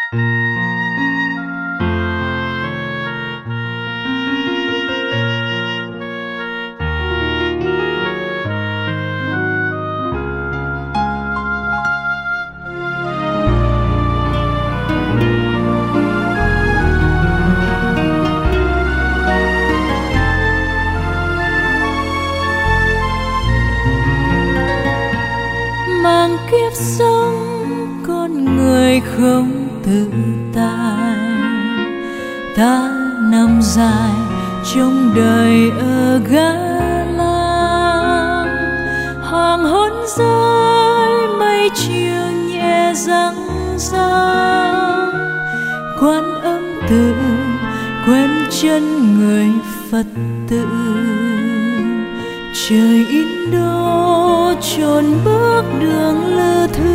mang kiếp sống con người không tự tại, ta nằm dài trong đời ở gã làng. Hoàng hôn rơi mây chiều nhẹ răng răng, Quan Âm tự quen chân người Phật tử. Trời Indo chôn bước đường lư thứ,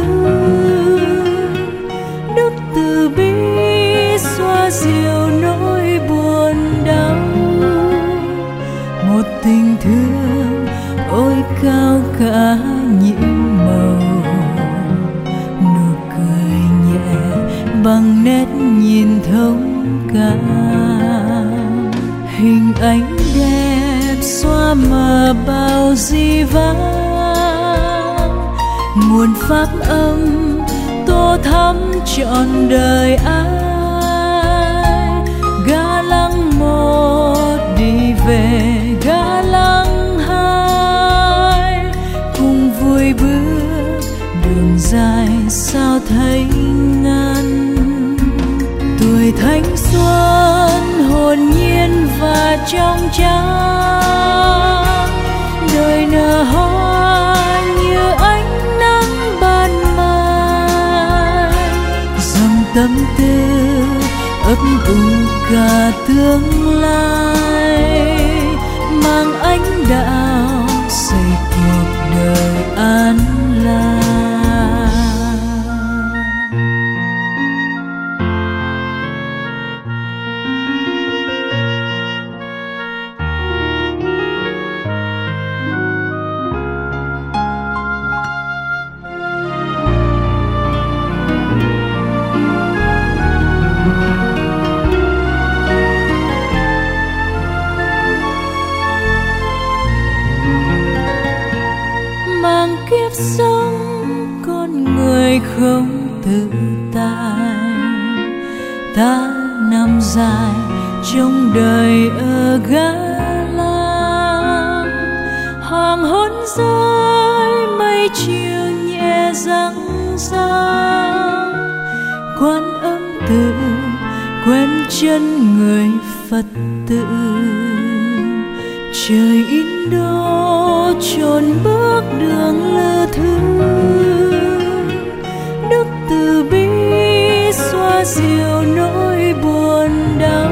đức từ bi xoa dịu nỗi buồn đau. Một tình thương ôi cao cả nhiệm màu, nụ cười nhẹ bằng nét nhìn thông cảm. Hình ảnh đẹp xóa mờ bao di vãng, nguồn pháp âm tô thắm trọn đời ai. Gã lăng một đi về gã lăng hai, cùng vui bước đường dài sao thấy ngăn. Tuổi thanh xuân hồn nhiên và trong trắng, đời nở hoa như ánh nắng ban mai. Dòng tâm tư ấp ủ cả tương lai, mang ánh đạo xây cuộc đời an lành. Kiếp sống con người không tự tại, ta nằm dài trong đời ở gã làng. Hoàng hôn rơi mây chiều nhẹ răng răng, Quan Âm tự quen chân người Phật tử. Trời Indo chôn bước đường lư thứ, đức từ bi xoa dịu nỗi buồn đau.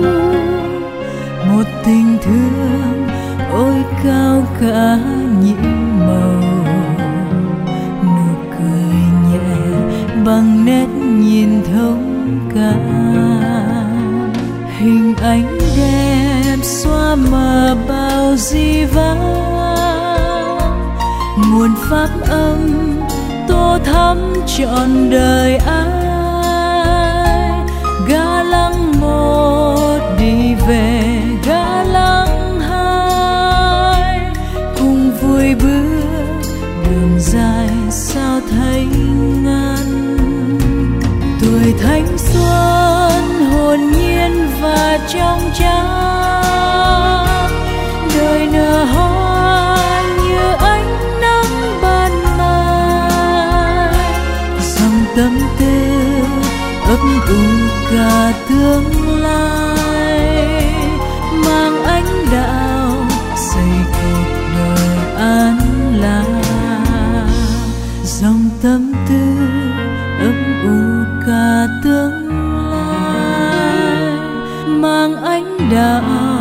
Một tình thương ôi cao cả nhiệm màu, nụ cười nhẹ bằng nét nhìn thông cảm. Hình ảnh đẹp xóa mờ bao di vãng, nguồn pháp âm tô thắm trọn đời ai. Gã lăng một đi về gã lăng hai, cùng vui bước đường dài sao thấy ngăn. Tuổi thanh xuân hồn nhiên và trong trắng, đời nở hoa như ánh nắng ban mai. Dòng tâm tư ấp ủ cả tương lai, mang ánh đạo xây cuộc đời an lành. Dòng tâm tư ấp ủ cả tương lai, mang ánh đạo